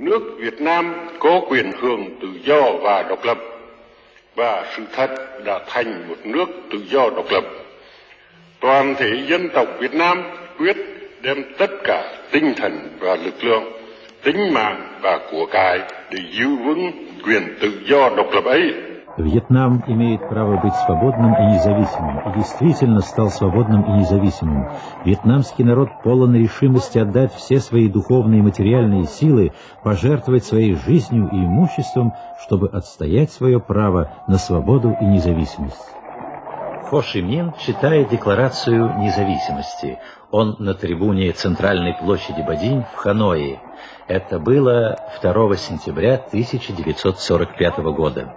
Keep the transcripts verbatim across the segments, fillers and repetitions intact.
nước Việt Nam có quyền hưởng tự do và độc lập, và sự thật đã thành một nước tự do độc lập. Toàn thể dân tộc Việt Nam quyết đem tất cả tinh thần và lực lượng, tính mạng và của cải để giữ vững quyền tự do độc lập ấy. Вьетнам имеет право быть свободным и независимым, и действительно стал свободным и независимым. Вьетнамский народ полон решимости отдать все свои духовные и материальные силы, пожертвовать своей жизнью и имуществом, чтобы отстоять свое право на свободу и независимость. Хо Ши Мин читает Декларацию независимости. Он на трибуне Центральной площади Бадинь в Ханое. Это было второго сентября тысяча девятьсот сорок пятого года.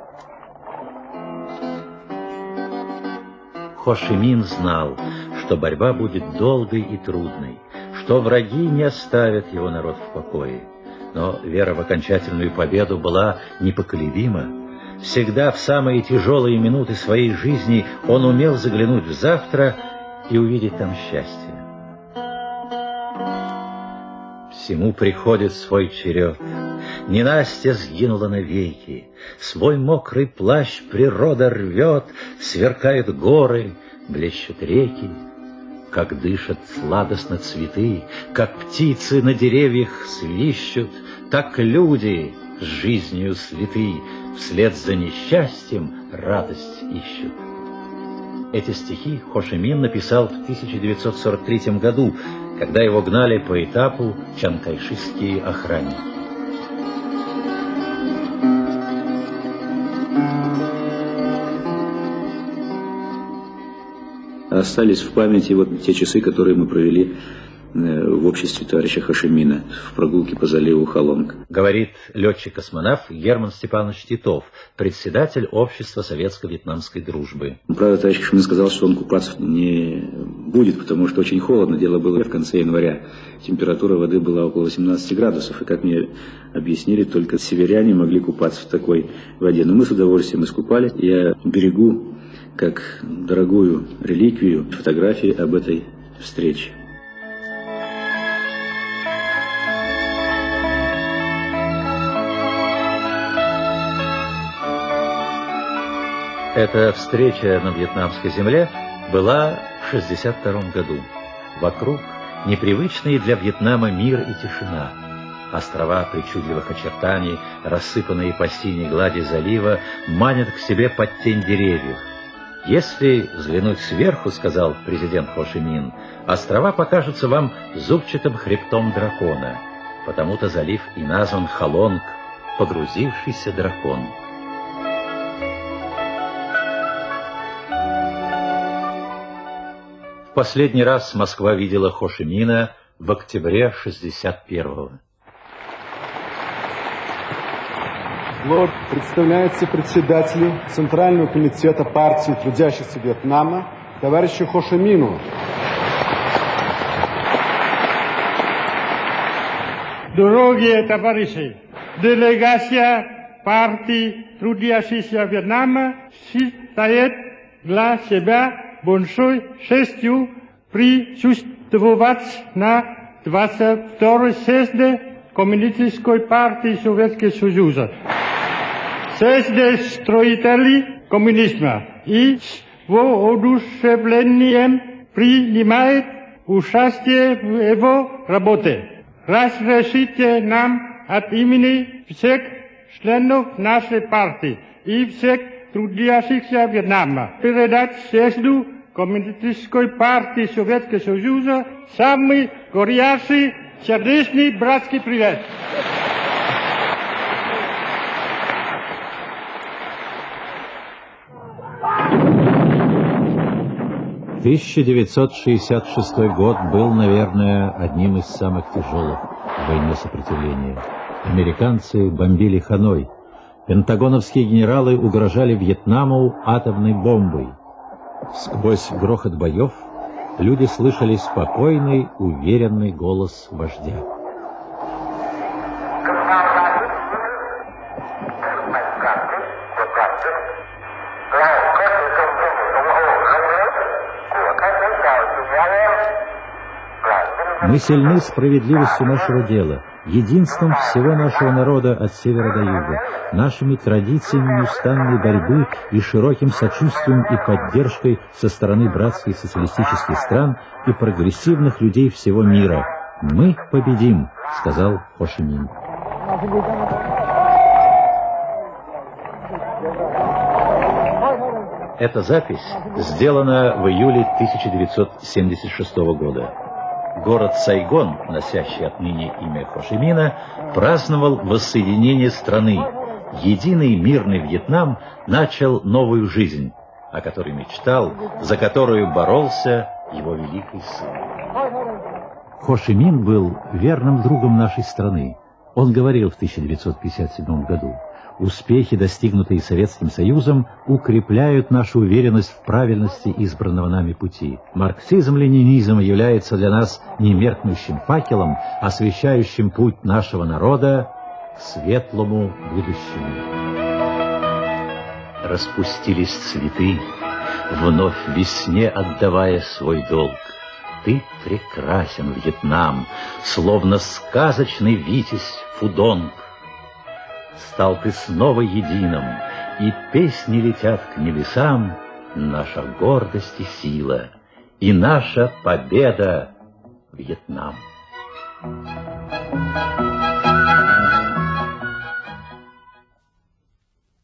Хо Ши Мин знал, что борьба будет долгой и трудной, что враги не оставят его народ в покое. Но вера в окончательную победу была непоколебима. Всегда в самые тяжелые минуты своей жизни он умел заглянуть в завтра и увидеть там счастье. Всему приходит свой черед. Ненастье сгинула навеки. Свой мокрый плащ природа рвет, сверкают горы, блещут реки. Как дышат сладостно цветы, как птицы на деревьях свищут, так люди с жизнью слиты вслед за несчастьем радость ищут. Эти стихи Хо Ши Мин написал в тысяча девятьсот сорок третьем году, когда его гнали по этапу чанкайшистские охранники. Остались в памяти вот те часы, которые мы провели в обществе товарища Хо Ши Мина в прогулке по заливу Халонг. Говорит летчик-космонавт Герман Степанович Титов, председатель общества советско-вьетнамской дружбы. Правда, товарищ Хо Ши Мин сказал, что он купаться не будет, потому что очень холодно. Дело было в конце января. Температура воды была около восемнадцати градусов. И, как мне объяснили, только северяне могли купаться в такой воде. Но мы с удовольствием искупались. Я берегу как дорогую реликвию фотографии об этой встрече. Эта встреча на вьетнамской земле была в шестьдесят втором году. Вокруг непривычные для Вьетнама мир и тишина. Острова причудливых очертаний, рассыпанные по синей глади залива, манят к себе под тень деревьев. Если взглянуть сверху, сказал президент Хо Ши Мин, острова покажутся вам зубчатым хребтом дракона. Потому-то залив и назван Халонг, погрузившийся дракон. В последний раз Москва видела Хо Ши Мина в октябре шестьдесят первого. Слово представляется председателю Центрального комитета партии трудящихся Вьетнама товарищу Хо Ши Мину. Дорогие товарищи, делегация партии трудящихся Вьетнама считает для себя большой честью присутствовать на двадцать втором съезде Коммунистической партии Советского Союза. Съезде строителей коммунизма и с воодушевлением принимает участие в его работе. Разрешите нам от имени всех членов нашей партии и всех трудящихся Вьетнама передать съезду Коммунистической партии Советского Союза самый горячий сердечный братский привет. тысяча девятьсот шестьдесят шестой год был, наверное, одним из самых тяжелых в войне сопротивления. Американцы бомбили Ханой. Пентагоновские генералы угрожали Вьетнаму атомной бомбой. Сквозь грохот боев люди слышали спокойный, уверенный голос вождя. Мы сильны справедливостью нашего дела. единством всего нашего народа от севера до юга, нашими традициями неустанной борьбы и широким сочувствием и поддержкой со стороны братских социалистических стран и прогрессивных людей всего мира. «Мы победим», — сказал Хо Ши Мин. Эта запись сделана в июле тысяча девятьсот семьдесят шестого года. Город Сайгон, носящий отныне имя Хо Ши Мина, праздновал воссоединение страны. Единый мирный Вьетнам начал новую жизнь, о которой мечтал, за которую боролся его великий сын. Хо Ши Мин был верным другом нашей страны. Он говорил в тысяча девятьсот пятьдесят седьмом году: «Успехи, достигнутые Советским Союзом, укрепляют нашу уверенность в правильности избранного нами пути. Марксизм-ленинизм является для нас немеркнущим факелом, освещающим путь нашего народа к светлому будущему». Распустились цветы, вновь весне отдавая свой долг. Ты прекрасен, Вьетнам, словно сказочный витязь Фудонг. Стал ты снова единым, и песни летят к небесам, наша гордость и сила, и наша победа, Вьетнам.